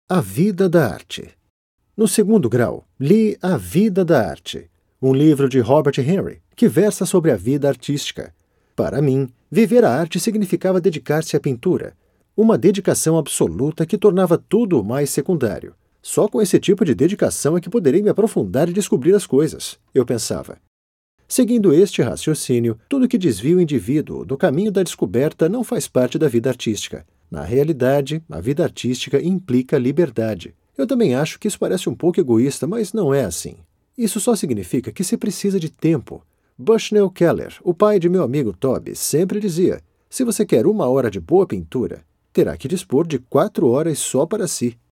A Vida da Arte. No segundo grau, li A Vida da Arte, um livro de Robert Henry, que versa sobre a vida artística. Para mim, viver a arte significava dedicar-se à pintura, uma dedicação absoluta que tornava tudo mais secundário. Só com esse tipo de dedicação é que poderei me aprofundar e descobrir as coisas, eu pensava. Seguindo este raciocínio, tudo que desvia o indivíduo do caminho da descoberta não faz parte da vida artística. Na realidade, a vida artística implica liberdade. Eu também acho que isso parece um pouco egoísta, mas não é assim. Isso só significa que se precisa de tempo. Bushnell Keller, o pai de meu amigo Toby, sempre dizia: se você quer 1 hora de boa pintura, terá que dispor de 4 horas só para si.